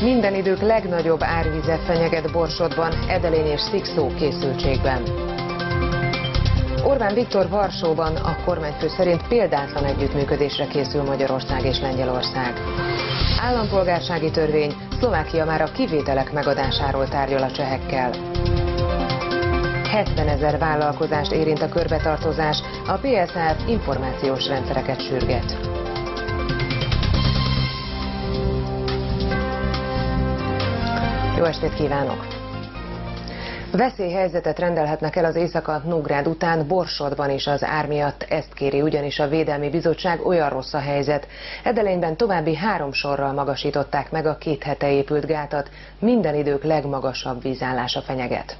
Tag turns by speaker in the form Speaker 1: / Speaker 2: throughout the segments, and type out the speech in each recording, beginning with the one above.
Speaker 1: Minden idők legnagyobb árvíze fenyeget Borsodban, Edelény és Szikszó készültségben. Orbán Viktor Varsóban, a kormányfő szerint példátlan együttműködésre készül Magyarország és Lengyelország. Állampolgársági törvény, Szlovákia már a kivételek megadásáról tárgyal a csehekkel. 70 000 vállalkozást érint a körbetartozás, a PSR információs rendszereket sürget. Jó estét kívánok! Veszélyhelyzetet rendelhetnek el az Észak-Nógrád után Borsodban is az ár miatt, ezt kéri ugyanis a Védelmi Bizottság, olyan rossz a helyzet. Edelényben további 3 sorral magasították meg a 2 hete épült gátat, minden idők legmagasabb vízállása fenyeget.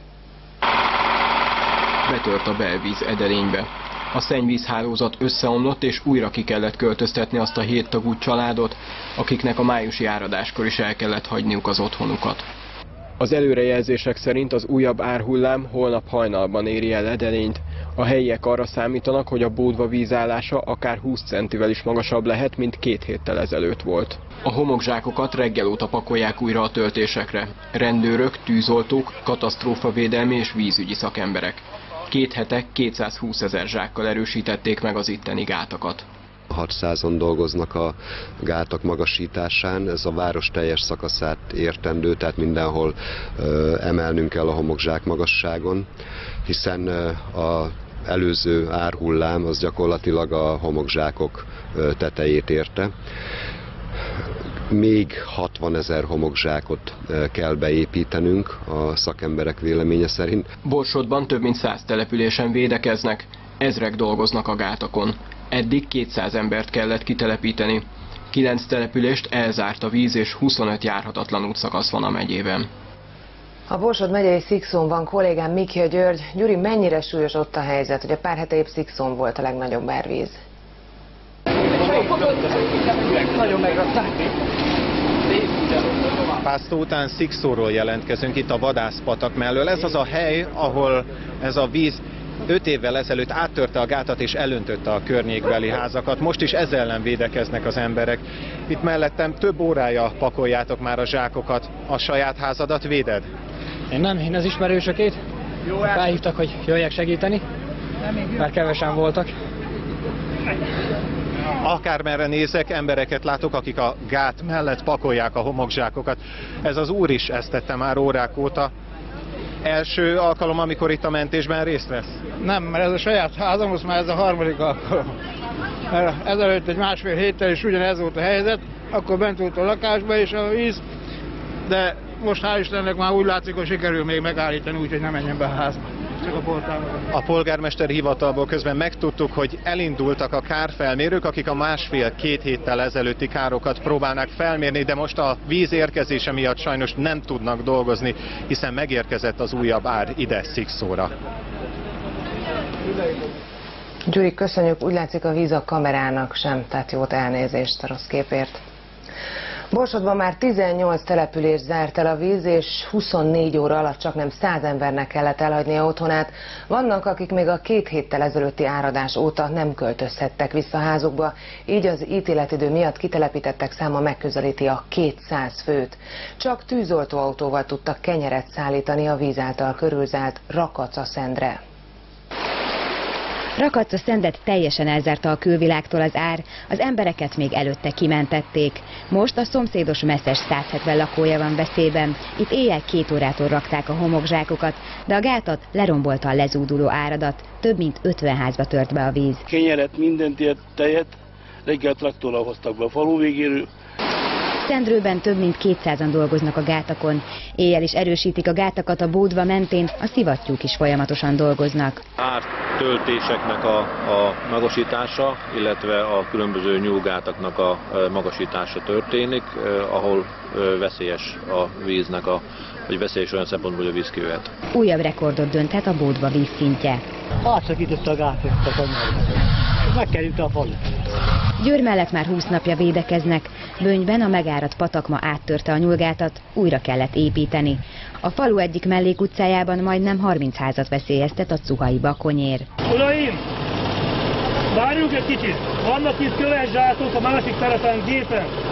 Speaker 2: Betört a belvíz Edelénybe. A szennyvízhálózat összeomlott, és újra ki kellett költöztetni azt a 7 tagú családot, akiknek a májusi áradáskor is el kellett hagyniuk az otthonukat. Az előrejelzések szerint az újabb árhullám holnap hajnalban éri el Edelényt. A helyiek arra számítanak, hogy a Bódva vízállása akár 20 centivel is magasabb lehet, mint 2 héttel ezelőtt volt. A homokzsákokat reggel óta pakolják újra a töltésekre. Rendőrök, tűzoltók, katasztrófavédelmi és vízügyi szakemberek. 2 hete 220 000 zsákkal erősítették meg az itteni gátakat.
Speaker 3: 600-on dolgoznak a gátak magasításán, ez a város teljes szakaszát értendő, tehát mindenhol emelnünk kell a homokzsák magasságon, hiszen az előző árhullám az gyakorlatilag a homokzsákok tetejét érte. Még 60 000 homokzsákot kell beépítenünk a szakemberek véleménye szerint.
Speaker 2: Borsodban több mint 100 településen védekeznek, ezrek dolgoznak a gátakon. Eddig 200 embert kellett kitelepíteni. 9 települést elzárt a víz, és 25 járhatatlan útszakasz van a megyében.
Speaker 1: A Borsod megyei Szikszón van kollégám Mikja György. Gyuri, mennyire súlyos ott a helyzet, hogy a pár hete épp Szikszón volt a legnagyobb árvíz?
Speaker 4: Nagyon megrakták. Pásztó után Szikszóról jelentkezünk itt a Vadászpatak mellől. Ez az a hely, ahol ez a víz 5 évvel ezelőtt áttörte a gátat és elöntötte a környékbeli házakat. Most is ez ellen védekeznek az emberek. Itt mellettem több órája pakoljátok már a zsákokat. A saját házadat véded?
Speaker 5: Én nem, én az ismerősökét. Felhívtak, hogy jöjjek segíteni, mert kevesen voltak.
Speaker 4: Akármerre nézek, embereket látok, akik a gát mellett pakolják a homokzsákokat. Ez az úr is ezt tette már órák óta. Első alkalom, amikor itt a mentésben részt vesz?
Speaker 5: Nem, mert ez a saját házam, most már ez a 3. alkalom. Mert ezelőtt egy 1,5 héttel is ugyanez volt a helyzet, akkor bent volt a lakásba és a víz, de most hál' Istennek már úgy látszik, hogy sikerül még megállítani, úgyhogy nem menjen be a házba. Csak a portálba. A polgármesteri hivatalból közben megtudtuk, hogy elindultak a kárfelmérők, akik a 1,5-2 héttel ezelőtti károkat próbálnak felmérni, de most a víz érkezése miatt sajnos nem tudnak dolgozni, hiszen megérkezett az újabb ár ide Szikszóra.
Speaker 1: Gyuri, köszönjük, úgy látszik a víz a kamerának sem, tehát jót elnézést a rossz képért. Borsodban már 18 település zárt el a víz, és 24 óra alatt csaknem 100 embernek kellett elhagynia otthonát. Vannak, akik még a 2 héttel ezelőtti áradás óta nem költözhettek vissza házukba, így az ítéletidő miatt kitelepítettek száma megközelíti a 200 főt. Csak tűzoltóautóval tudtak kenyeret szállítani a víz által körülzárt Rakaca-Szendre.
Speaker 6: Rakaca-Szendet teljesen elzárta a külvilágtól az ár, az embereket még előtte kimentették. Most a szomszédos Messzes 170 lakója van veszélyben. Itt éjjel 2 órától rakták a homokzsákokat, de a gátat lerombolta a lezúduló áradat. Több mint 50 házba tört be a víz.
Speaker 7: Kenyeret, mindent, tejet, reggel traktorral hoztak be a falu végéről.
Speaker 6: Szendrőben több mint 200-an dolgoznak a gátakon. Éjjel is erősítik a gátakat a Bódva mentén, a szivattyúk is folyamatosan dolgoznak.
Speaker 8: Ártöltéseknek a magasítása, illetve a különböző nyúlgátaknak a magasítása történik, ahol veszélyes a víznek, vagy veszélyes olyan szempontból, hogy a víz kijöhet.
Speaker 6: Újabb rekordot dönthet a Bódva vízszintje.
Speaker 5: Átszakította a gátot a kanyarba. Megkerülte a falut.
Speaker 6: Győr mellett már 20 napja védekeznek. Bönyben a megáradt patak ma áttörte a nyúlgátat, újra kellett építeni. A falu egyik mellékutcájában majdnem 30 házat veszélyeztet a Cuhai Bakonyér.
Speaker 7: Uraim! Várjunk egy kicsit! Vannak itt köves zsákok a másik tereten gépen.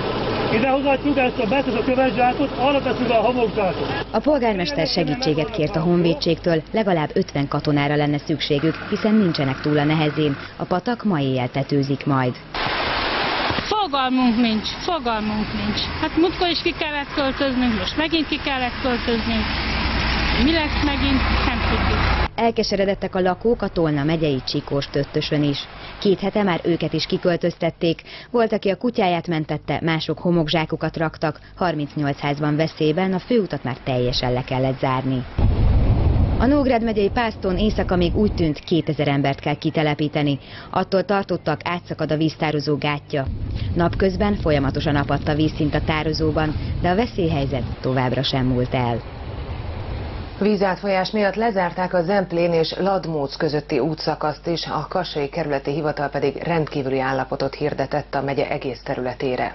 Speaker 7: Idehozatjuk ezt a követzsákot, arra teszünk a homokzsákot.
Speaker 6: A polgármester segítséget kért a honvédségtől, legalább 50 katonára lenne szükségük, hiszen nincsenek túl a nehezén. A patak ma éjjel tetőzik majd.
Speaker 9: Fogalmunk nincs. Hát múltkor is ki kellett költöznünk, most megint ki kellett költöznünk. Mi lesz megint, nem tudjuk.
Speaker 6: Elkeseredettek a lakók a Tolna megyei Csikós-Töttösön is. 2 hete már őket is kiköltöztették. Volt, aki a kutyáját mentette, mások homokzsákokat raktak. 38 házban veszélyben, a főutat már teljesen le kellett zárni. A Nógrád megyei Pászton éjszaka még úgy tűnt, 2000 embert kell kitelepíteni. Attól tartottak, átszakad a víztározó gátja. Napközben folyamatosan apadt a vízszint a tározóban, de a veszélyhelyzet továbbra sem múlt el.
Speaker 1: Vízátfolyás miatt lezárták a Zemplén és Ladmóc közötti útszakaszt is, a Kassai Kerületi Hivatal pedig rendkívüli állapotot hirdetett a megye egész területére.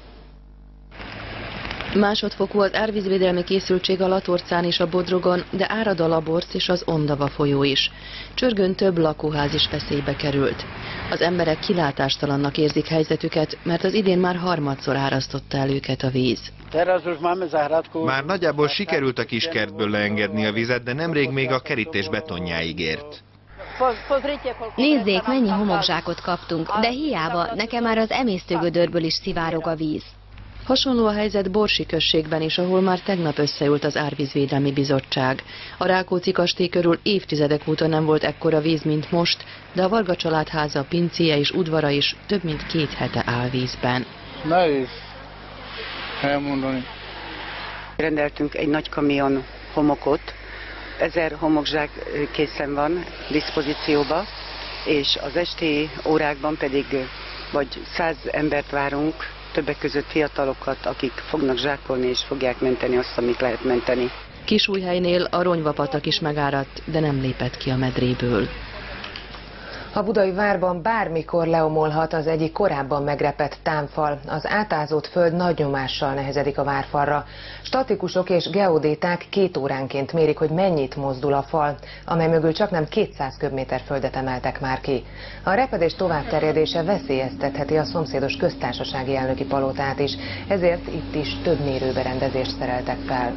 Speaker 10: Másodfokú az árvízvédelmi készültség a Latorcán és a Bodrogon, de árad a Laborc és az Ondava folyó is. Csörgön több lakóház is veszélybe került. Az emberek kilátástalannak érzik helyzetüket, mert az idén már harmadszor árasztotta el őket a víz.
Speaker 11: Már nagyjából sikerült a kiskertből leengedni a vizet, de nemrég még a kerítés betonjáig ért.
Speaker 12: Nézzék, mennyi homokzsákot kaptunk, de hiába, nekem már az emésztőgödörből is szivárog a víz.
Speaker 10: Hasonló a helyzet Borsi községben is, ahol már tegnap összeült az Árvízvédelmi Bizottság. A Rákóczi kastély körül évtizedek óta nem volt ekkora víz, mint most, de a Varga családháza, pincéje és udvara is több mint 2 hete áll vízben.
Speaker 5: Nehéz elmondani.
Speaker 13: Rendeltünk egy nagy kamion homokot, 1000 homokzsák készen van diszpozícióba, és az esti órákban pedig vagy 100 embert várunk, többek között fiatalokat, akik fognak zsákolni és fogják menteni azt, amit lehet menteni.
Speaker 10: Kisújhelynél a Ronyvapatak is megáradt, de nem lépett ki a medréből.
Speaker 1: A budai várban bármikor leomolhat az egyik korábban megrepett támfal. Az átázott föld nagy nyomással nehezedik a várfalra. Statikusok és geodéták 2 óránként mérik, hogy mennyit mozdul a fal, amely mögül csaknem 200 köbméter földet emeltek már ki. A repedés továbbterjedése veszélyeztetheti a szomszédos köztársasági elnöki palotát is, ezért itt is több mérőberendezést szereltek fel.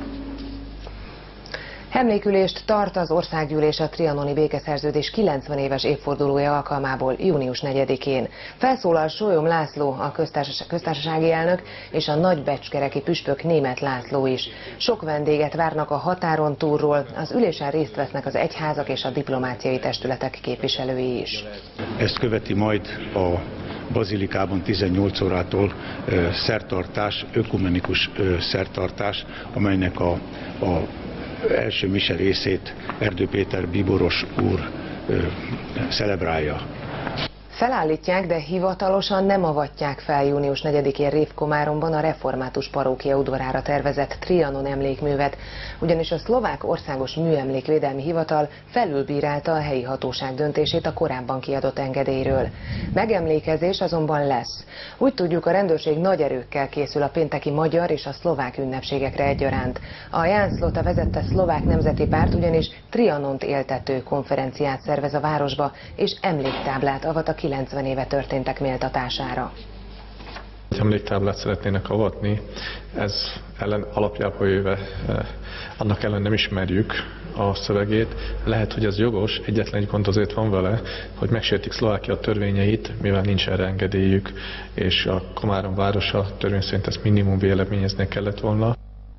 Speaker 1: Emlékülést tart az országgyűlés a trianoni békeszerződés 90 éves évfordulója alkalmából június 4-én. Felszólal Sólyom László, a köztársasági elnök, és a nagybecskereki püspök Németh László is. Sok vendéget várnak a határon túlról, az ülésen részt vesznek az egyházak és a diplomáciai testületek képviselői is.
Speaker 14: Ezt követi majd a Bazilikában 18 órától szertartás, ökumenikus szertartás, amelynek a első mise részét Erdő Péter bíboros úr celebrálja.
Speaker 1: Felállítják, de hivatalosan nem avatják fel június 4-én Révkomáromban a református parókia udvarára tervezett Trianon emlékművet, ugyanis a Szlovák Országos Műemlékvédelmi Hivatal felülbírálta a helyi hatóság döntését a korábban kiadott engedélyről. Megemlékezés azonban lesz. Úgy tudjuk, a rendőrség nagy erőkkel készül a pénteki magyar és a szlovák ünnepségekre egyaránt. A Ján Szlota vezette szlovák nemzeti párt ugyanis Trianont éltető konferenciát szervez a városba, és emléktáblát avat a 90 éve történtek méltatására.
Speaker 15: Emléktáblát szeretnének avatni, ez ellen alapjából jöve, annak ellen nem ismerjük a szövegét. Lehet, hogy ez jogos, egyetlen egy gond azért van vele, hogy megsértik Szlovákia törvényeit, mivel nincs erre engedélyük, és a Komárom városa törvény szerint ezt minimum véleményezni kellett volna.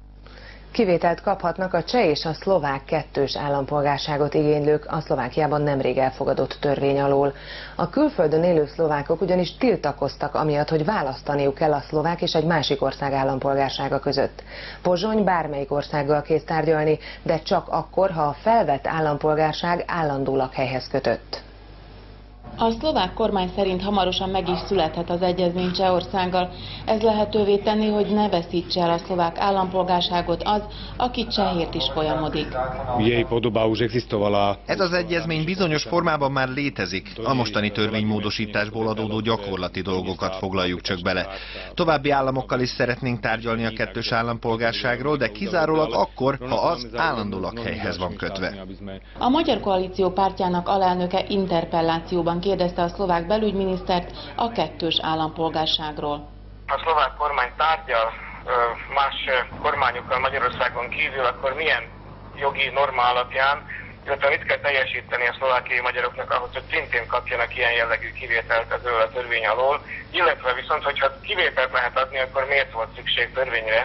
Speaker 1: Kivételt kaphatnak a cseh és a szlovák kettős állampolgárságot igénylők a Szlovákiában nemrég elfogadott törvény alól. A külföldön élő szlovákok ugyanis tiltakoztak amiatt, hogy választaniuk kell a szlovák és egy másik ország állampolgársága között. Pozsony bármelyik országgal kész tárgyalni, de csak akkor, ha a felvett állampolgárság állandó lakhelyhez kötött.
Speaker 16: A szlovák kormány szerint hamarosan meg is születhet az egyezmény Csehországgal. Ez lehetővé tenni, hogy ne veszítse el a szlovák állampolgárságot az, aki csehért is folyamodik.
Speaker 11: Ez az egyezmény bizonyos formában már létezik. A mostani törvénymódosításból adódó gyakorlati dolgokat foglaljuk csak bele. További államokkal is szeretnénk tárgyalni a kettős állampolgárságról, de kizárólag akkor, ha az állandó lakhelyhez van kötve.
Speaker 16: A Magyar Koalíció pártjának alelnöke interpellációban kérdezte a szlovák belügyminisztert a kettős állampolgárságról.
Speaker 17: a szlovák kormány tárgyal más kormányokkal Magyarországon kívül, akkor milyen jogi norma alapján, illetve mit kell teljesíteni a szlovákiai magyaroknak ahhoz, hogy szintén kapjanak ilyen jellegű kivételt ezzel a törvény alól, illetve viszont, hogyha kivételt lehet adni, akkor miért volt szükség törvényre?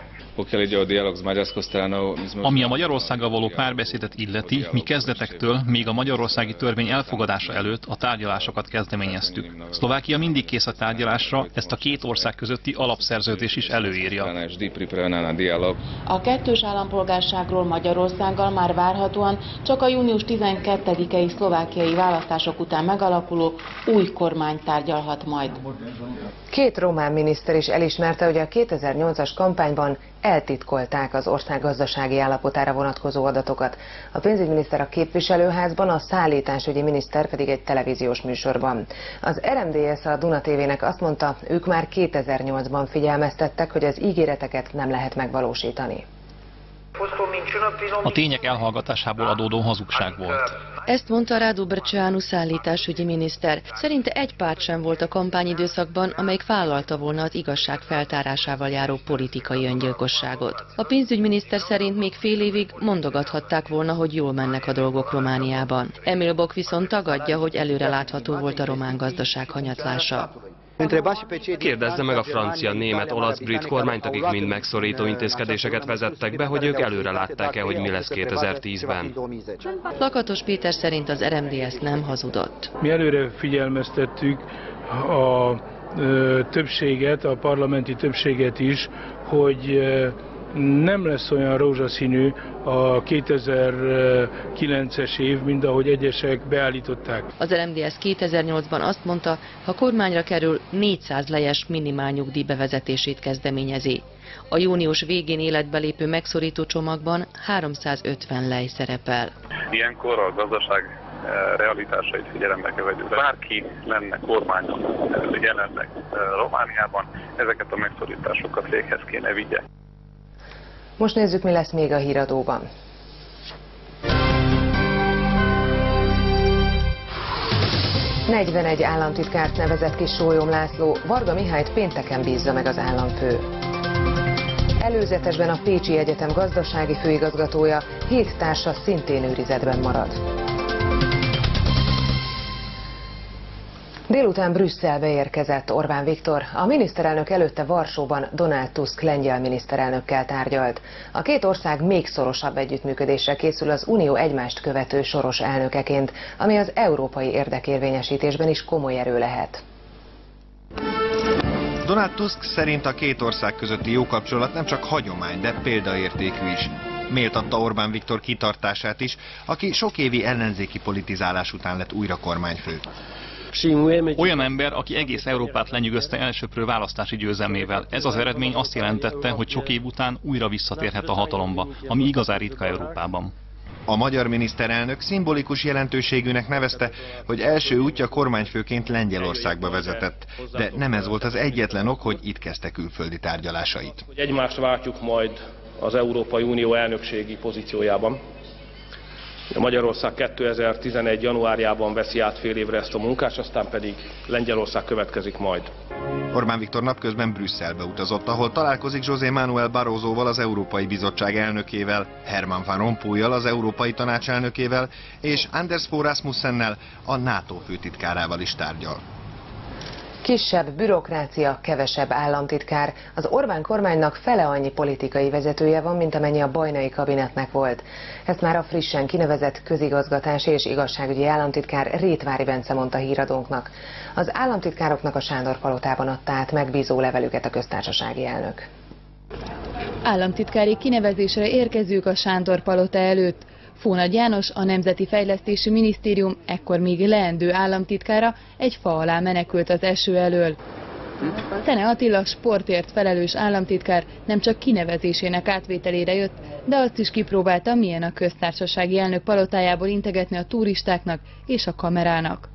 Speaker 18: Ami a Magyarországgal való párbeszédet illeti, mi kezdetektől, még a magyarországi törvény elfogadása előtt a tárgyalásokat kezdeményeztük. Szlovákia mindig kész a tárgyalásra, ezt a két ország közötti alapszerződés is előírja.
Speaker 16: A kettős állampolgárságról Magyarországgal már várhatóan csak a június 12-i szlovákiai választások után megalakuló új kormány tárgyalhat majd.
Speaker 1: Két román miniszter is elismerte, hogy a 2008-as kampányban eltitkolták az ország gazdasági állapotára vonatkozó adatokat. A pénzügyminiszter a képviselőházban, a szállításügyi miniszter pedig egy televíziós műsorban. Az RMDSZ a Duna TV-nek azt mondta, ők már 2008-ban figyelmeztettek, hogy az ígéreteket nem lehet megvalósítani.
Speaker 18: A tények elhallgatásából adódó hazugság volt.
Speaker 10: Ezt mondta Radu Brceanu szállításügyi miniszter. Szerinte egy párt sem volt a kampányidőszakban, amelyik vállalta volna az igazság feltárásával járó politikai öngyilkosságot. A pénzügyminiszter szerint még fél évig mondogathatták volna, hogy jól mennek a dolgok Romániában. Emil Boc viszont tagadja, hogy előre látható volt a román gazdaság hanyatlása.
Speaker 19: Kérdezze meg a francia, német, olasz, brit kormányt, akik mind megszorító intézkedéseket vezettek be, hogy ők előre látták-e, hogy mi lesz 2010-ben.
Speaker 10: Lakatos Péter szerint az RMDSZ nem hazudott.
Speaker 20: Mi előre figyelmeztettük a többséget, a parlamenti többséget is, hogy nem lesz olyan rózsaszínű a 2009-es év, mint ahogy egyesek beállították.
Speaker 10: Az RMDSZ 2008-ban azt mondta, ha kormányra kerül, 400 lejes minimálnyugdíj bevezetését kezdeményezi. A június végén életbe lépő megszorító csomagban 350 lej szerepel.
Speaker 21: Ilyenkor a gazdaság realitásait figyelembe kell vegyük. Bárki lenne kormányon jelenleg Romániában, ezeket a megszorításokat véghez kéne vigye.
Speaker 1: Most nézzük, mi lesz még a híradóban. ...41 államtitkárt nevezett ki Sólyom László, Varga Mihályt pénteken bízza meg az államfő. Előzetesben a Pécsi Egyetem gazdasági főigazgatója, 7 társa szintén őrizetben marad. Délután Brüsszelbe érkezett Orbán Viktor, a miniszterelnök előtte Varsóban Donald Tusk lengyel miniszterelnökkel tárgyalt. A két ország még szorosabb együttműködésre készül az Unió egymást követő soros elnökeként, ami az európai érdekérvényesítésben is komoly erő lehet.
Speaker 11: Donald Tusk szerint a két ország közötti jó kapcsolat nem csak hagyomány, de példaértékű is. Méltatta Orbán Viktor kitartását is, aki sok évi ellenzéki politizálás után lett újra kormányfő.
Speaker 18: Olyan ember, aki egész Európát lenyűgözte elsöprő választási győzelmével. Ez az eredmény azt jelentette, hogy sok év után újra visszatérhet a hatalomba, ami igazán ritka Európában.
Speaker 11: A magyar miniszterelnök szimbolikus jelentőségűnek nevezte, hogy első útja kormányfőként Lengyelországba vezetett, de nem ez volt az egyetlen ok, hogy itt kezdte külföldi tárgyalásait.
Speaker 22: Hogy egymást váltjuk majd az Európai Unió elnökségi pozíciójában. Magyarország 2011. januárjában veszi át fél évre ezt a munkát, aztán pedig Lengyelország következik majd.
Speaker 11: Orbán Viktor napközben Brüsszelbe utazott, ahol találkozik José Manuel Barrosoval, az Európai Bizottság elnökével, Herman Van Rompuyjal, az Európai Tanács elnökével, és Anders Fogh Rasmussennel, a NATO főtitkárával is tárgyal.
Speaker 1: Kisebb bürokrácia, kevesebb államtitkár. Az Orbán kormánynak fele annyi politikai vezetője van, mint amennyi a Bajnai kabinetnek volt. Ezt már a frissen kinevezett közigazgatási és igazságügyi államtitkár Rétvári Bence mondta híradónknak. Az államtitkároknak a Sándor-palotában adta át megbízó levelüket a köztársasági elnök.
Speaker 23: Államtitkári kinevezésre érkezők a Sándor-palota előtt. Fónagy János, a Nemzeti Fejlesztési Minisztérium ekkor még leendő államtitkára egy fa alá menekült az eső elől. Szene Attila, sportért felelős államtitkár nem csak kinevezésének átvételére jött, de azt is kipróbálta, milyen a köztársasági elnök palotájából integetni a turistáknak és a kamerának.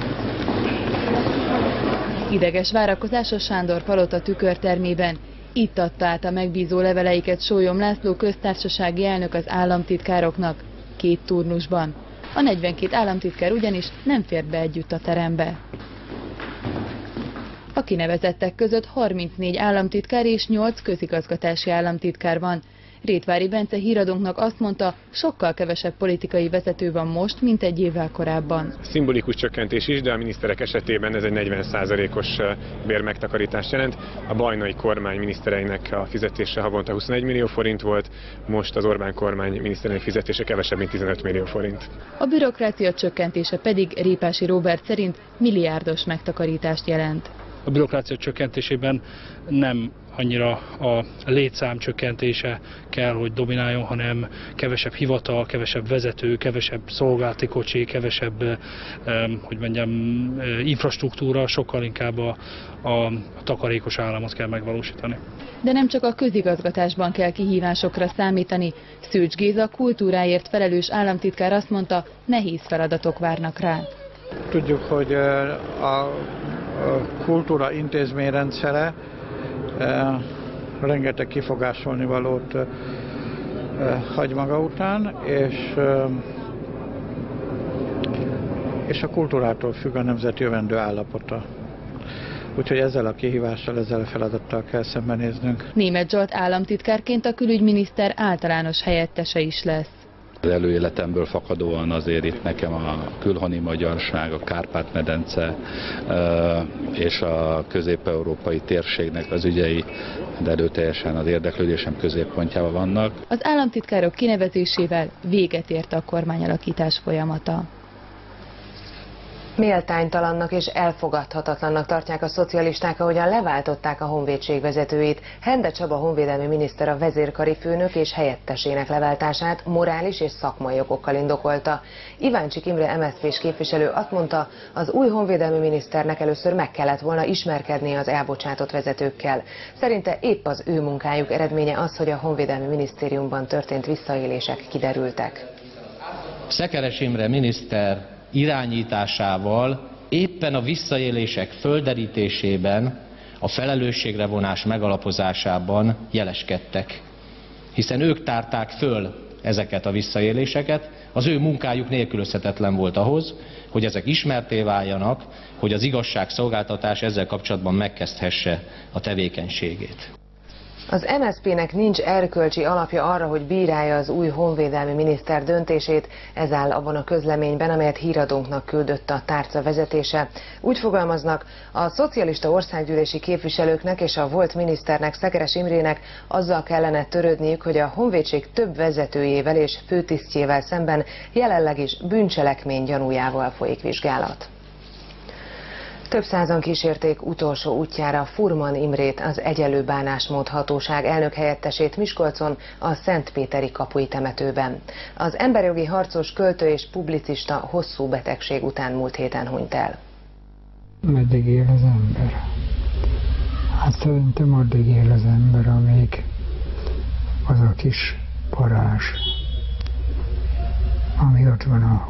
Speaker 23: Ideges várakozás a Sándor palota tükörtermében. Itt adta át a megbízó leveleiket Sólyom László köztársasági elnök az államtitkároknak, 2 turnusban. A 42 államtitkár ugyanis nem fért be együtt a terembe. A A kinevezettek között 34 államtitkár és 8 közigazgatási államtitkár van. Rétvári Bence híradónknak azt mondta, sokkal kevesebb politikai vezető van most, mint egy évvel korábban.
Speaker 2: Szimbolikus csökkentés is, de a miniszterek esetében ez egy 40%-os bérmegtakarítást jelent. A bajnai kormány minisztereinek a fizetése havonta 21 millió forint volt, most az Orbán kormány minisztereinek fizetése kevesebb, mint 15 millió forint.
Speaker 23: A bürokrácia csökkentése pedig Répási Róbert szerint milliárdos megtakarítást jelent.
Speaker 20: A bürokrácia csökkentésében nem annyira a létszám csökkentése kell, hogy domináljon, hanem kevesebb hivatal, kevesebb vezető, kevesebb szolgálati kocsi, kevesebb infrastruktúra, sokkal inkább a takarékos államot kell megvalósítani.
Speaker 23: De nem csak a közigazgatásban kell kihívásokra számítani. Szűcs Géza kultúráért felelős államtitkár azt mondta, nehéz feladatok várnak rá.
Speaker 3: Tudjuk, hogy a kultúra intézményrendszere rengeteg kifogásolni valót hagy maga után, és a kultúrától függ a nemzet jövendő állapota. Úgyhogy ezzel a kihívással, ezzel a feladattal kell szembenéznünk.
Speaker 23: Németh Zsolt államtitkárként a külügyminiszter általános helyettese is lesz.
Speaker 4: Az előéletemből fakadóan azért itt nekem a külhoni magyarság, a Kárpát-medence és a közép-európai térségnek az ügyei, de erőteljesen az érdeklődésem középpontjában vannak.
Speaker 23: Az államtitkárok kinevezésével véget ért a kormányalakítás folyamata.
Speaker 1: Méltánytalannak és elfogadhatatlannak tartják a szocialisták, ahogyan leváltották a honvédség vezetőjét. Hende Csaba honvédelmi miniszter a vezérkari főnök és helyettesének leváltását morális és szakmai okokkal indokolta. Iváncsik Imre MSZP-s képviselő azt mondta, az új honvédelmi miniszternek először meg kellett volna ismerkednie az elbocsátott vezetőkkel. Szerinte épp az ő munkájuk eredménye az, hogy a honvédelmi minisztériumban történt visszaélések kiderültek.
Speaker 24: Szekeres Imre miniszter irányításával éppen a visszaélések földerítésében, a felelősségre vonás megalapozásában jeleskedtek. Hiszen ők tárták föl ezeket a visszaéléseket, az ő munkájuk nélkülözhetetlen volt ahhoz, hogy ezek ismertté váljanak, hogy az igazságszolgáltatás ezzel kapcsolatban megkezdhesse a tevékenységét.
Speaker 1: Az MSZP-nek nincs erkölcsi alapja arra, hogy bírálja az új honvédelmi miniszter döntését, ez áll abban a közleményben, amelyet híradónknak küldött a tárca vezetése. Úgy fogalmaznak, a szocialista országgyűlési képviselőknek és a volt miniszternek, Szekeres Imrének azzal kellene törődniük, hogy a honvédség több vezetőjével és főtisztjével szemben jelenleg is bűncselekmény gyanújával folyik vizsgálat. Több százan kísérték utolsó útjára Furman Imrét, az Egyenlő Bánásmód Hatóság elnökhelyettesét Miskolcon, a Szentpéteri Kapui temetőben. Az emberjogi harcos, költő és publicista hosszú betegség után múlt héten hunyt el.
Speaker 25: Meddig él az ember? Hát szerintem addig él az ember, amíg az a kis parázs, ami ott van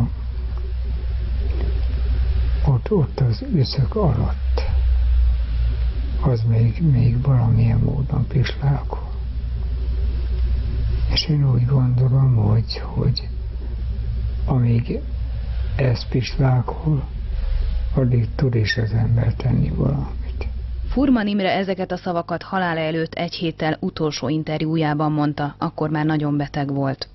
Speaker 25: ott az üszök alatt, az még valamilyen módon pislálkol. És én úgy gondolom, hogy amíg ez pislálkol, addig tud is az ember tenni valamit.
Speaker 6: Furman Imre ezeket a szavakat halála előtt egy héttel utolsó interjújában mondta, akkor már nagyon beteg volt.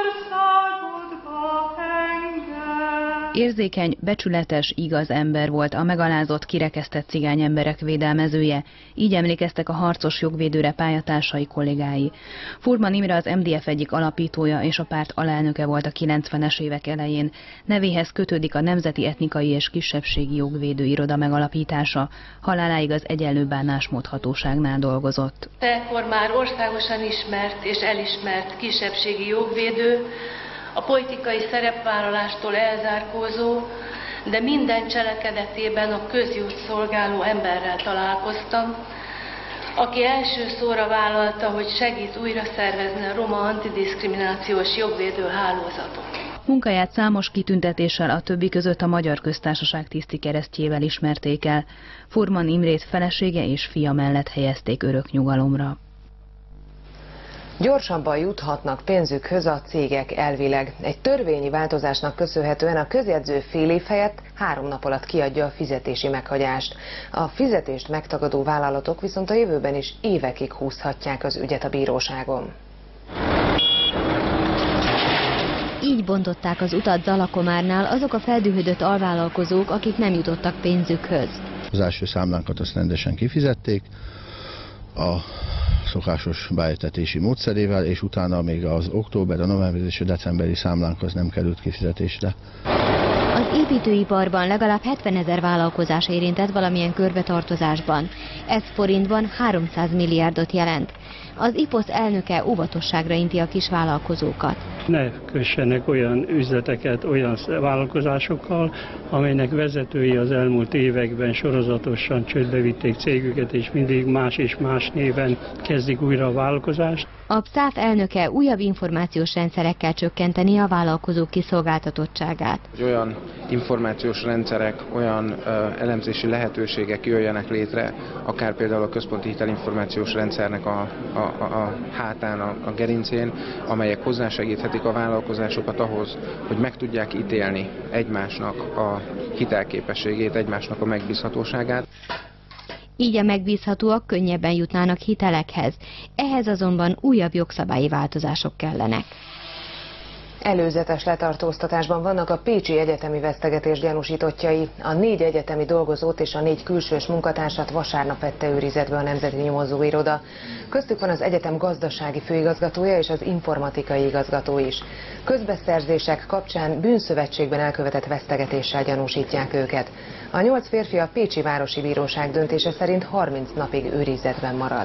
Speaker 6: Érzékeny, becsületes, igaz ember volt, a megalázott, kirekesztett cigány emberek védelmezője. Így emlékeztek a harcos jogvédőre pályatársai, kollégái. Furman Imre az MDF egyik alapítója és a párt alelnöke volt a 90-es évek elején. Nevéhez kötődik a Nemzeti Etnikai és Kisebbségi Jogvédő Iroda megalapítása. Haláláig az Egyenlő Bánásmód Hatóságnál dolgozott.
Speaker 26: Ekkor már országosan ismert és elismert kisebbségi jogvédő, a politikai szerepvállalástól elzárkózó, de minden cselekedetében a közjót szolgáló emberrel találkoztam, aki első szóra vállalta, hogy segít újra szervezni a roma antidiszkriminációs jogvédő hálózatot.
Speaker 6: Munkáját számos kitüntetéssel, a többi között a Magyar Köztársaság tiszti keresztjével ismerték el. Furman Imrét felesége és fia mellett helyezték örök nyugalomra.
Speaker 1: Gyorsabban juthatnak pénzükhöz a cégek elvileg. Egy törvényi változásnak köszönhetően a közjegyző fél év helyett 3 nap alatt kiadja a fizetési meghagyást. A fizetést megtagadó vállalatok viszont a jövőben is évekig húzhatják az ügyet a bíróságon.
Speaker 5: Így bontották az utat Zalakomárnál azok a feldühödött alvállalkozók, akik nem jutottak pénzükhöz.
Speaker 7: Az első számlánkat azt rendesen kifizették a szokásos beértetési módszerével, és utána még az október, a november és a decemberi számlánk az nem került kifizetésre.
Speaker 5: Az építőiparban legalább 70 000 vállalkozás érintett valamilyen körbetartozásban. Ez forintban 300 milliárdot jelent. Az IPOSZ elnöke óvatosságra inti a kisvállalkozókat.
Speaker 8: Ne kössenek olyan üzleteket olyan vállalkozásokkal, amelynek vezetői az elmúlt években sorozatosan csődbe vitték cégüket, és mindig más és más néven kezdik újra a vállalkozást.
Speaker 5: A PSZÁF elnöke újabb információs rendszerekkel csökkenteni a vállalkozók kiszolgáltatottságát.
Speaker 9: Olyan információs rendszerek, olyan elemzési lehetőségek jöjjenek létre, akár például a központi hitelinformációs rendszernek a hátán, a gerincén, amelyek hozzásegíthetik a vállalkozásokat ahhoz, hogy meg tudják ítélni egymásnak a hitelképességét, egymásnak a megbízhatóságát.
Speaker 5: Így a megbízhatóak könnyebben jutnának hitelekhez. Ehhez azonban újabb jogszabályi változások kellenek.
Speaker 1: Előzetes letartóztatásban vannak a pécsi egyetemi vesztegetés gyanúsítottjai. A 4 egyetemi dolgozót és a 4 külsős munkatársat vasárnap vette őrizetbe a Nemzeti Nyomozóiroda. Köztük van az egyetem gazdasági főigazgatója és az informatikai igazgató is. Közbeszerzések kapcsán bűnszövetségben elkövetett vesztegetéssel gyanúsítják őket. A 8 férfi a Pécsi Városi Bíróság döntése szerint 30 napig őrizetben marad.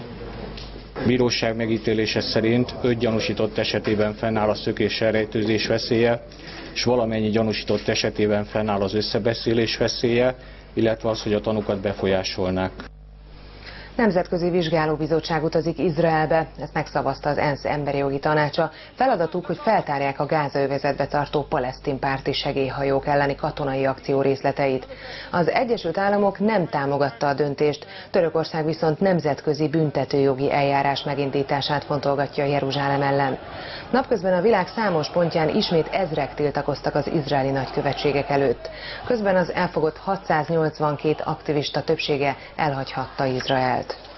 Speaker 12: Bíróság megítélése szerint 5 gyanúsított esetében fennáll a szökés elrejtőzés veszélye, és valamennyi gyanúsított esetében fennáll az összebeszélés veszélye, illetve az, hogy a tanúkat befolyásolnák.
Speaker 1: Nemzetközi Vizsgálóbizottság utazik Izraelbe, ezt megszavazta az ENSZ Emberi Jogi Tanácsa. Feladatuk, hogy feltárják a Gáza-övezetbe tartó palesztin párti segélyhajók elleni katonai akció részleteit. Az Egyesült Államok nem támogatta a döntést, Törökország viszont nemzetközi büntetőjogi eljárás megindítását fontolgatja Jeruzsálem ellen. Napközben a világ számos pontján ismét ezrek tiltakoztak az izraeli nagykövetségek előtt. Közben az elfogott 682 aktivista többsége elhagyhatta Izraelt.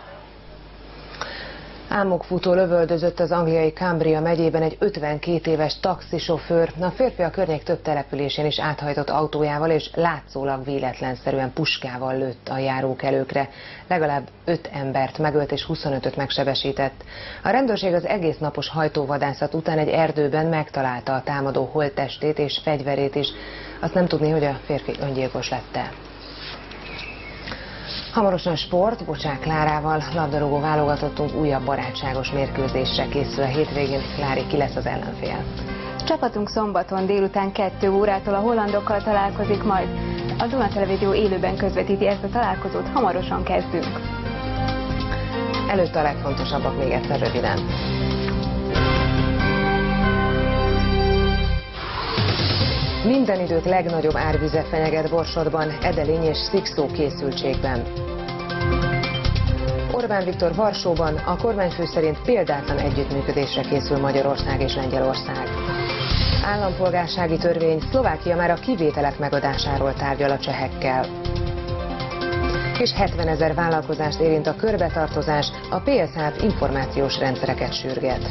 Speaker 1: Álmokfutó lövöldözött az angliai Cumbria megyében egy 52 éves taxisofőr. A férfi a környék több településén is áthajtott autójával és látszólag véletlenszerűen puskával lőtt a járókelőkre. Legalább 5 embert megölt és 25-öt megsebesített. A rendőrség az egész napos hajtóvadászat után egy erdőben megtalálta a támadó holttestét és fegyverét is. Azt nem tudni, hogy a férfi öngyilkos lett-e. Hamarosan sport, Bocsák Klárával, labdarúgó válogatottunk újabb barátságos mérkőzésre készül a hétvégén. Klári, ki lesz az ellenfél?
Speaker 13: Csapatunk szombaton délután 2 órától a hollandokkal találkozik majd. A Duna Televízió élőben közvetíti ezt a találkozót, hamarosan kezdünk.
Speaker 1: Előtte a legfontosabbak még egyszer röviden. Minden idők legnagyobb árvize fenyeget Borsodban, edelény és szikszó készültségben. Orbán Viktor Varsóban, a kormányfő szerint példátlan együttműködésre készül Magyarország és Lengyelország. Állampolgársági törvény, Szlovákia már a kivételek megadásáról tárgyal a csehekkel. És 70 000 vállalkozást érint a körbetartozás, a PSH információs rendszereket sürget.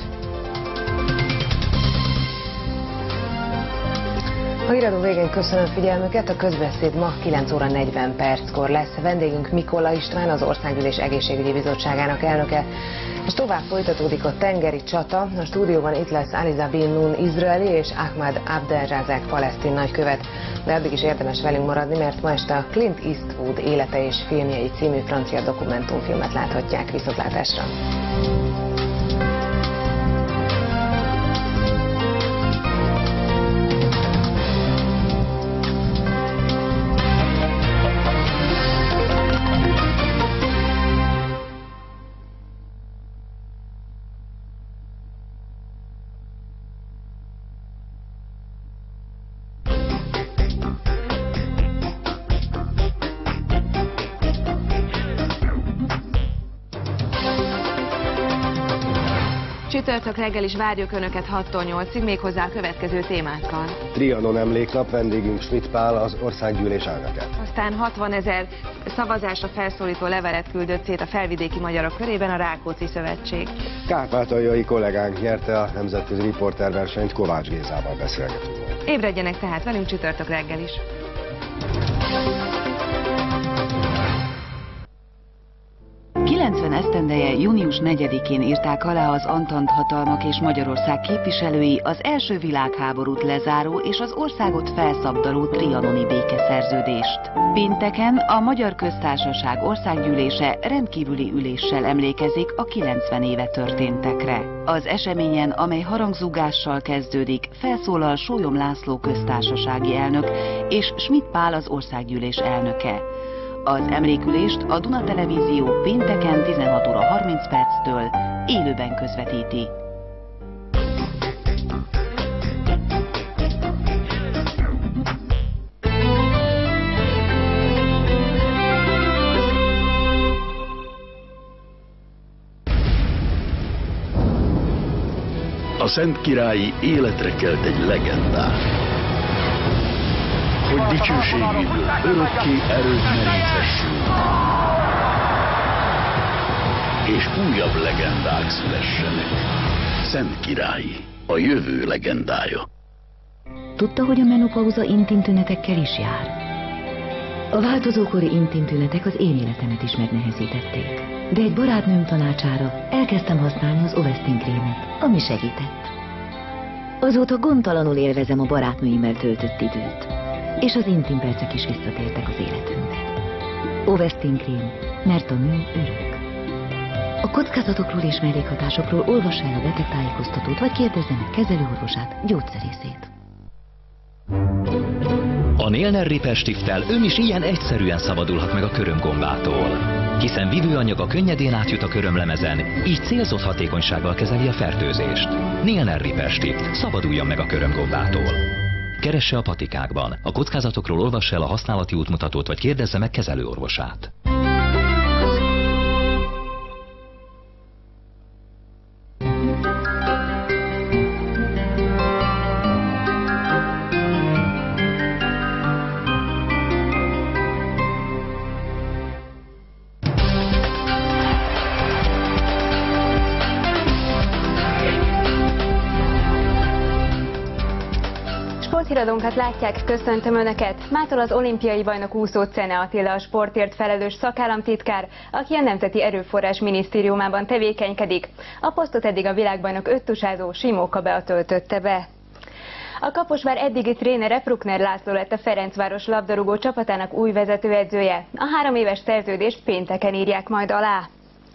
Speaker 1: A híradó végén köszönöm figyelmüket, a közbeszéd ma 9 óra 40 perckor lesz. Vendégünk Mikola István, az Országgyűlés Egészségügyi Bizottságának elnöke. És tovább folytatódik a tengeri csata. A stúdióban itt lesz Aliza bin Nun izraeli és Ahmad Abdelrazak palesztin nagykövet. De addig is érdemes velünk maradni, mert ma este a Clint Eastwood élete és filmjei című francia dokumentumfilmet láthatják. Viszontlátásra!
Speaker 10: Csütörtök reggel is várjuk Önöket 6-tól 8-ig, méghozzá a következő témákkal.
Speaker 14: Trianon emléknap, vendégünk Schmidt Pál, az országgyűlés elnöke.
Speaker 10: Aztán 60 000 szavazásra felszólító levelet küldött szét a felvidéki magyarok körében a Rákóczi Szövetség.
Speaker 14: Kárpátaljai kollégánk nyerte a nemzetközi riporterversenyt, Kovács Gézával beszélgetünk.
Speaker 10: Ébredjenek tehát velünk csütörtök reggel is.
Speaker 15: 90 esztendeje június 4-én írták alá az Antant hatalmak és Magyarország képviselői az első világháborút lezáró és az országot felszabdaló trianoni békeszerződést. Pénteken a Magyar Köztársaság Országgyűlése rendkívüli üléssel emlékezik a 90 éve történtekre. Az eseményen, amely harangzúgással kezdődik, felszólal Sólyom László köztársasági elnök és Schmidt Pál az országgyűlés elnöke. Az emlékülést a Duna Televízió pénteken 16 óra 30 perctől élőben közvetíti.
Speaker 16: A Szentkirályi életre kelt egy legendát, hogy dicsőségéből örökké erőt meríthessünk, és újabb legendák szülessenek. Szentkirályi, a jövő legendája.
Speaker 17: Tudta, hogy a menopauza intim tünetekkel is jár? A változókori intim tünetek az én életemet is megnehezítették. De egy barátnőm tanácsára elkezdtem használni az Ovestin krémet, ami segített. Azóta gondtalanul élvezem a barátnőimmel töltött időt, és az intim percek is visszatértek az életünkbe. Ovestin krém, mert a nő örök. A kockázatokról és mellékhatásokról olvassa el a betegtájékoztatót, vagy kérdezze meg kezelőorvosát, gyógyszerészét.
Speaker 19: A Nélner Riper Stifttel ön is ilyen egyszerűen szabadulhat meg a körömgombától. Hiszen vívőanyag a könnyedén átjut a körömlemezen, így célzott hatékonysággal kezeli a fertőzést. Nélner Riper Stift, szabaduljon meg a körömgombától. Keresse a patikákban. A kockázatokról olvassa el a használati útmutatót, vagy kérdezze meg kezelőorvosát.
Speaker 13: Híradónkat látják, köszöntöm Önöket! Mától az olimpiai bajnok úszó Czene Attila a sportért felelős szakállamtitkár, aki a Nemzeti Erőforrás Minisztériumában tevékenykedik. A posztot eddig a világbajnok öttusázó Simóka Bea töltötte be. A Kaposvár eddigi trénere Bruckner László lett a Ferencváros labdarúgó csapatának új vezetőedzője. A 3 éves szerződést pénteken írják majd alá.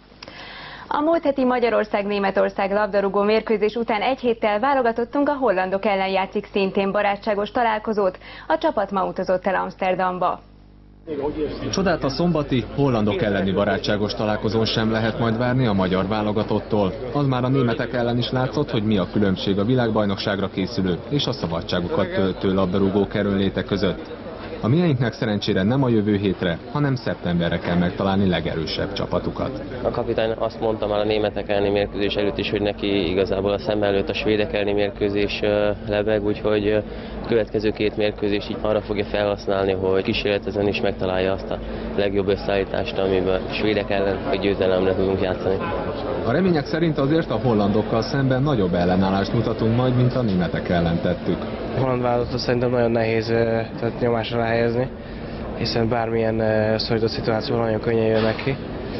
Speaker 13: A múlt heti Magyarország-Németország labdarúgó mérkőzés után egy héttel válogatottunk a hollandok ellen játszik szintén barátságos találkozót. A csapat ma utazott el Amsterdamba.
Speaker 27: Csodát a szombati hollandok elleni barátságos találkozón sem lehet majd várni a magyar válogatottól. Az már a németek ellen is látszott, hogy mi a különbség a világbajnokságra készülő és a szabadságukat töltő labdarúgók erőnléte között. A mieinknek szerencsére nem a jövő hétre, hanem szeptemberre kell megtalálni legerősebb csapatukat.
Speaker 28: A kapitány azt mondta már a németek elleni mérkőzés előtt is, hogy neki igazából a szem előtt a svédek elleni mérkőzés lebeg, úgyhogy a következő 2 mérkőzés így arra fogja felhasználni, hogy kísérletezzen is megtalálja azt a legjobb összeállítást, amiben a svédek ellen egy győzelemre tudunk játszani.
Speaker 27: A remények szerint azért a hollandokkal szemben nagyobb ellenállást mutatunk majd, mint a németek ellen tettük.
Speaker 9: A holland válogatot szerintem nagyon nehéz tehát nyomásra helyezni, hiszen bármilyen szorított szituációban nagyon könnyen jönnek ki.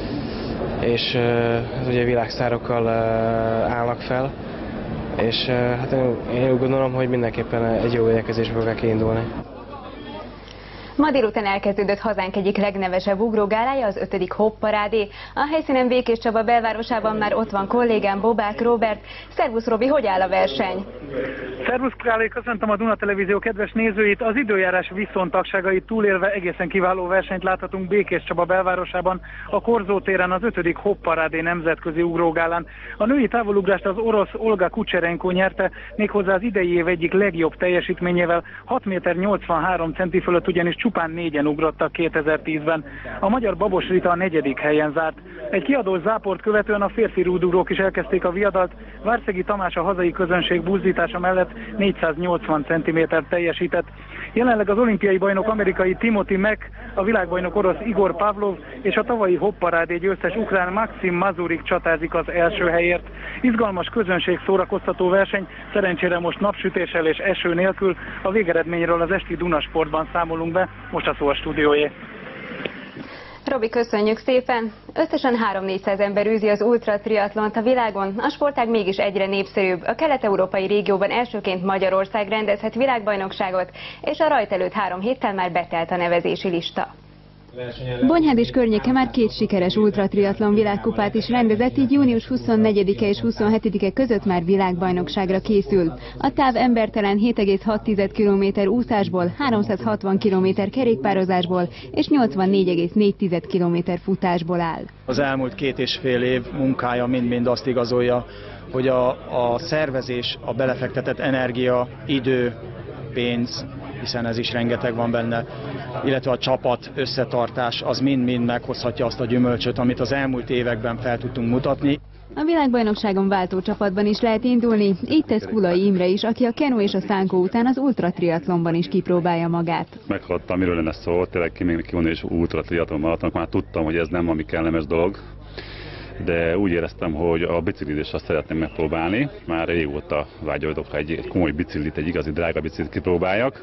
Speaker 9: És ugye világsztárokkal állnak fel, és hát én úgy gondolom, hogy mindenképpen egy jó védekezésből kell kiindulni.
Speaker 13: Ma délután elkezdődött hazánk egyik legnevesebb ugrógálája, az 5. Hopp-parádé. A helyszínen Békés Csaba belvárosában már ott van kollégám, Bobák Róbert. Szervusz Robi, hogy áll a verseny?
Speaker 29: Szervusz Králi, köszöntöm a Duna Televízió kedves nézőit. Az időjárás viszontagságait túlélve egészen kiváló versenyt láthatunk Békés Csaba belvárosában, a Korzó téren az 5. Hopp-parádé nemzetközi ugrógálán. A női távolugrást az orosz Olga Kucserenko nyerte, méghozzá az idei év egyik legjobb teljesítményével, 6,83 méter fölött ugyanis csupán 4-en ugrottak 2010-ben. A magyar Babos Rita a 4. helyen zárt. Egy kiadós záport követően a férfi rúdugrók is elkezdték a viadalt. Várszegi Tamás a hazai közönség buzdítása mellett 480 cm-t teljesített. Jelenleg az olimpiai bajnok amerikai Timothy Mack, a világbajnok orosz Igor Pavlov és a tavalyi hopparádé győztes ukrán Maxim Mazurik csatázik az első helyért. Izgalmas közönség szórakoztató verseny, szerencsére most napsütéssel és eső nélkül. A végeredményről az esti Dunasportban számolunk be, most a szó a stúdiójé.
Speaker 13: Robi, köszönjük szépen! Összesen 3-400 ember űzi az ultratriatlont a világon, a sportág mégis egyre népszerűbb. A kelet-európai régióban elsőként Magyarország rendezhet világbajnokságot, és a rajt előtt 3 héttel már betelt a nevezési lista.
Speaker 2: Bonyhád és környéke már 2 sikeres ultratriatlon világkupát is rendezett, így június 24-e és 27-e között már világbajnokságra készül. A táv embertelen 7,6 km úszásból, 360 km kerékpározásból és 84,4 km futásból áll.
Speaker 3: Az elmúlt 2,5 év munkája mind-mind azt igazolja, hogy a szervezés, a belefektetett energia, idő, pénz, hiszen ez is rengeteg van benne, illetve a csapat összetartás, az mind-mind meghozhatja azt a gyümölcsöt, amit az elmúlt években fel tudtunk mutatni.
Speaker 2: A világbajnokságon váltócsapatban is lehet indulni, így tesz Kulai Imre is, aki a kenu és a szánkó után az ultratriatlonban is kipróbálja magát.
Speaker 4: Meghallottam, miről lenne szó, tényleg kimondani és ultratriatlon maratonok, már tudtam, hogy ez nem valami kellemes dolog, de úgy éreztem, hogy a biciklizést azt szeretném megpróbálni. Már régóta vágyoltok, egy komoly biciklit, egy igazi drága biciklit kipróbáljak.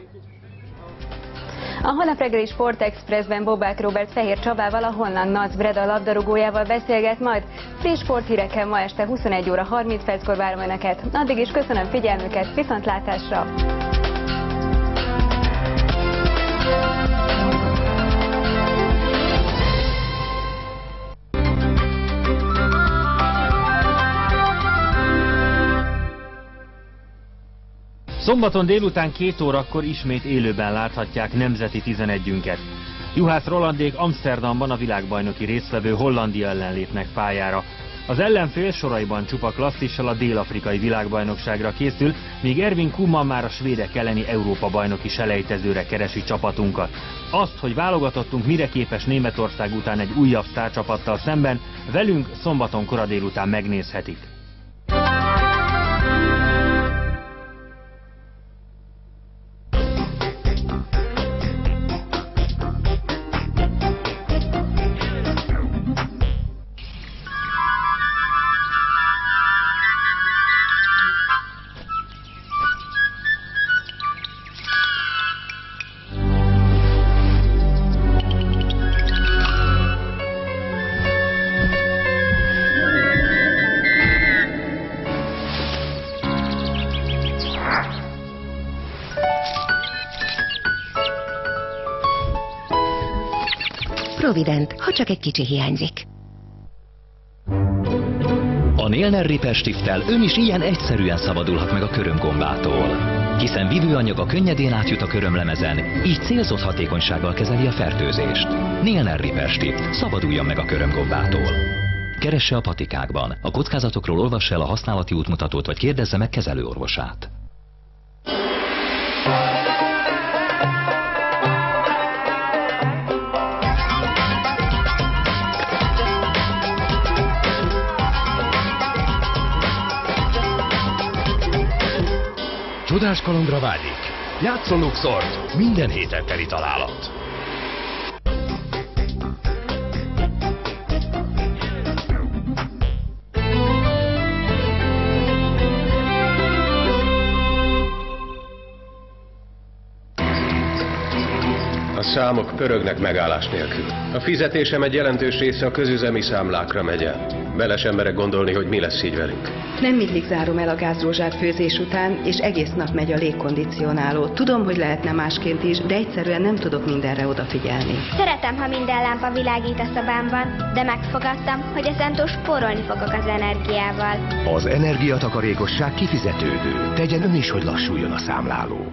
Speaker 13: A holnap reggeli Sportexpressben Bobák Róbert Fehér Csabával, a holland NAC Breda labdarúgójával beszélget majd. Friss sporthírekkel ma este 21 óra 30 perckor várom Önöket. Addig is köszönöm figyelmüket, viszontlátásra!
Speaker 11: Szombaton délután 2 órakor ismét élőben láthatják nemzeti 11-ünket. Juhász Rolandék Amsterdamban a világbajnoki résztvevő Hollandia ellen lépnek pályára. Az ellenfél soraiban csupa klasszissal a dél-afrikai világbajnokságra készül, míg Ervin Koeman már a svédek elleni Európa-bajnoki selejtezőre keresi csapatunkat. Azt, hogy válogatottunk mire képes Németország után egy újabb sztárcsapattal szemben, velünk szombaton kora délután megnézhetik.
Speaker 18: Provident, ha csak egy kicsi hiányzik.
Speaker 19: A Nélner Ripper Stifttel ön is ilyen egyszerűen szabadulhat meg a körömgombától. Hiszen vívőanyaga könnyedén átjut a körömlemezen, így célzott hatékonysággal kezeli a fertőzést. Nélner Ripper Stift, szabaduljon meg a körömgombától. Keresse a patikákban. A kockázatokról olvassa el a használati útmutatót, vagy kérdezze meg kezelőorvosát.
Speaker 16: Csodás kalandra vágyik? Játsszon Luxort! Minden héten teli találat!
Speaker 20: A számok pörögnek megállás nélkül. A fizetésem egy jelentős része a közüzemi számlákra megy el. Beles emberek gondolni, hogy mi lesz így velünk.
Speaker 21: Nem mindig zárom el a gázrózsát főzés után, és egész nap megy a légkondicionáló. Tudom, hogy lehetne másként is, de egyszerűen nem tudok mindenre odafigyelni.
Speaker 22: Szeretem, ha minden lámpa világít a szobámban, de megfogadtam, hogy ezentúl spórolni fogok az energiával.
Speaker 16: Az energiatakarékosság kifizetődő. Tegyen ön is, hogy lassuljon a számláló.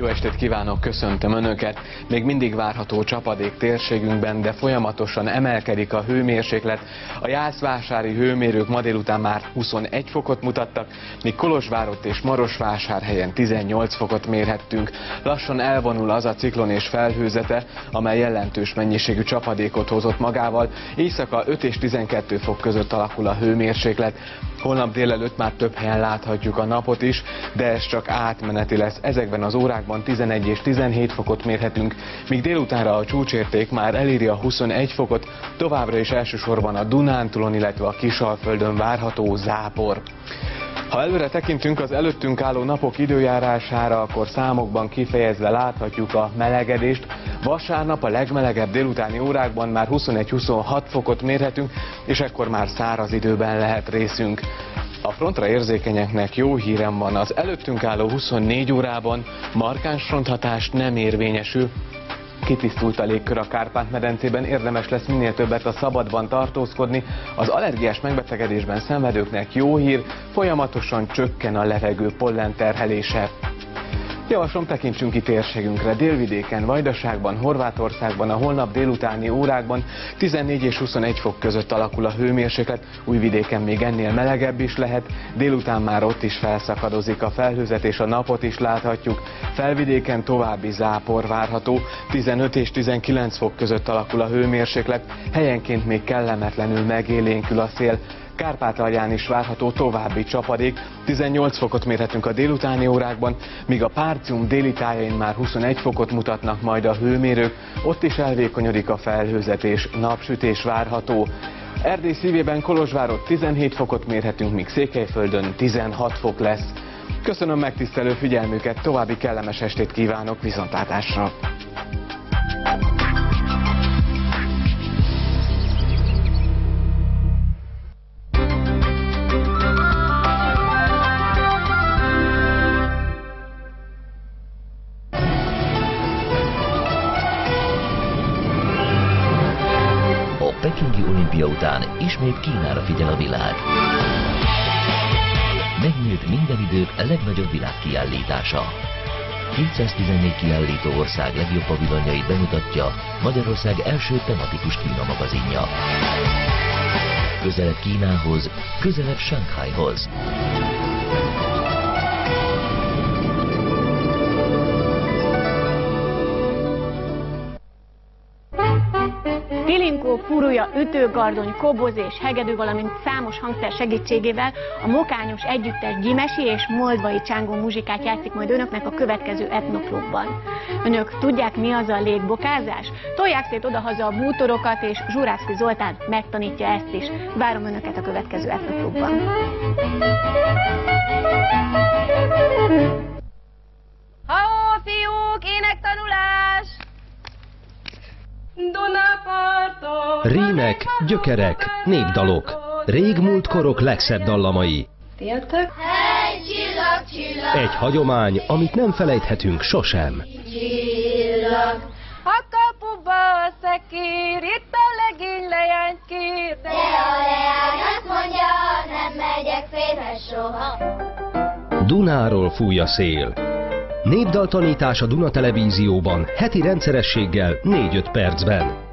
Speaker 5: Jó estét kívánok, köszöntöm Önöket! Még mindig várható csapadék térségünkben, de folyamatosan emelkedik a hőmérséklet. A jászvásári hőmérők ma délután már 21 fokot mutattak, míg Kolozsvárott és Marosvásárhelyen 18 fokot mérhettünk. Lassan elvonul az a ciklon és felhőzete, amely jelentős mennyiségű csapadékot hozott magával. Éjszaka 5 és 12 fok között alakul a hőmérséklet. Holnap délelőtt már több helyen láthatjuk a napot is, de ez csak átmeneti lesz. Ezekben az órákban 11 és 17 fokot mérhetünk, míg délutánra a csúcsérték már eléri a 21 fokot, továbbra is elsősorban a Dunántúlon, illetve a Kisalföldön várható zápor. Ha előre tekintünk az előttünk álló napok időjárására, akkor számokban kifejezve láthatjuk a melegedést. Vasárnap a legmelegebb délutáni órákban már 21-26 fokot mérhetünk, és ekkor már száraz időben lehet részünk. A frontra érzékenyeknek jó hírem van, az előttünk álló 24 órában markáns fronthatás nem érvényesül. Kitisztult a légkör a Kárpát-medencében, érdemes lesz minél többet a szabadban tartózkodni. Az allergiás megbetegedésben szenvedőknek jó hír, folyamatosan csökken a levegő pollen terhelése. Javaslom, tekintsünk ki térségünkre. Délvidéken, Vajdaságban, Horvátországban a holnap délutáni órákban 14 és 21 fok között alakul a hőmérséklet, Újvidéken még ennél melegebb is lehet, délután már ott is felszakadozik a felhőzet és a napot is láthatjuk. Felvidéken további zápor várható, 15 és 19 fok között alakul a hőmérséklet, helyenként még kellemetlenül megélénkül a szél. Kárpátalján is várható további csapadék, 18 fokot mérhetünk a délutáni órákban, míg a Párcium déli tájain már 21 fokot mutatnak majd a hőmérők, ott is elvékonyodik a felhőzet és napsütés várható. Erdély szívében Kolozsvárott 17 fokot mérhetünk, míg Székelyföldön 16 fok lesz. Köszönöm megtisztelő figyelmüket, további kellemes estét kívánok, viszontlátásra!
Speaker 6: A pekingi olimpia után ismét Kínára figyel a világ. Megnyílt minden idők legnagyobb világkiállítása. 214 kiállító ország legjobb pavilonjait bemutatja Magyarország első tematikus Kína magazinja. Közelebb Kínához, közelebb Sanghajhoz.
Speaker 7: Tilinkó, furúja, ütőgardony, koboz és hegedű, valamint számos hangszer segítségével a Mokányos Együttes Gyimesi és Moldvai Csángó muzsikát játszik majd önöknek a következő etnoklubban. Önök tudják, mi az a légbokázás? Tolják szét odahaza a bútorokat, és Zsurászki Zoltán megtanítja ezt is. Várom önöket a következő etnoklubban.
Speaker 8: Ha fiúk, énektanulás!
Speaker 16: Rímek, gyökerek, népdalok, régmúlt korok legszebb dallamai.
Speaker 8: Fiatal?
Speaker 22: Hey, csillag, csillag!
Speaker 16: Egy hagyomány, amit nem felejthetünk sosem.
Speaker 22: Csillag!
Speaker 8: A kapuba a szekér, itt a legény lejányt kér.
Speaker 22: De a leány azt mondja, nem megyek férhez soha.
Speaker 16: Dunáról fúj a szél. Népdaltanítás a Duna Televízióban, heti rendszerességgel 4-5 percben.